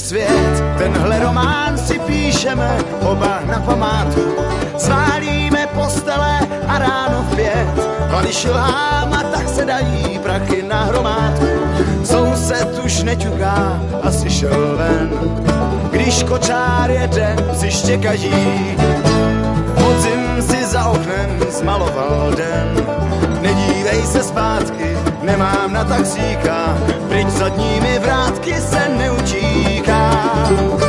svět. Tenhle román si píšeme oba na památku. Sválíme postele a ráno v 5 hlady šilhám a tak se dají prachy na hromádku. Soused už neťuká, asi šel ven. Když kočár jede, si štěkají. Podzim si za oknem zmaloval den. Nedívej se zpátky, nemám na taxíka. Pryč zadními vrátky se neutíká.